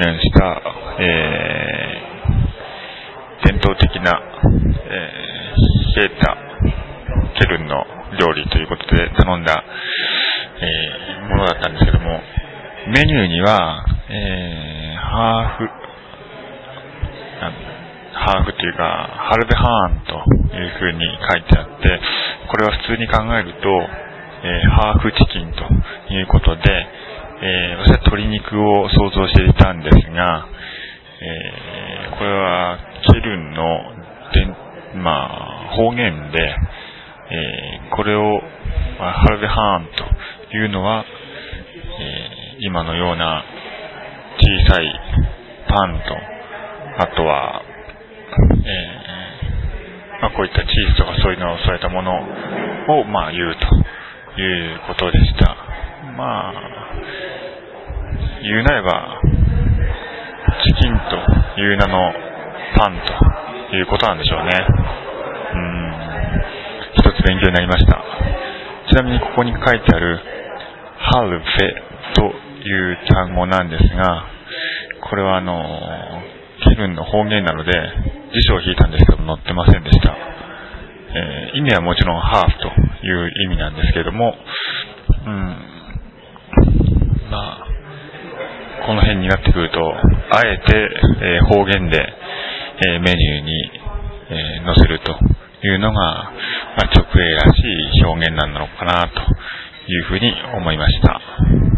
現した、伝統的な、冷えたケルンの料理ということで頼んだ、ものだったんですけども、メニューには、ハーフというかハルベハーンという風に書いてあって、これは普通に考えると、ハーフチキンということで、私は鶏肉を想像していたんですが、これはケルンの方言で、これをハルベハーンというのは、今のような小さいパンと、あとは、こういったチーズとかそういうのを添えたものを言うということでした。言うなればチキンという名のパンということなんでしょうね。一つ勉強になりました。ちなみにここに書いてあるハルフェという単語なんですが、これはケルンの方言なので辞書を引いたんですけども載ってませんでした。意味はもちろんハーフという意味なんですけれども、この辺になってくるとあえて、方言で、メニューに、載せるというのが、直営らしい表現なのかなというふうに思いました。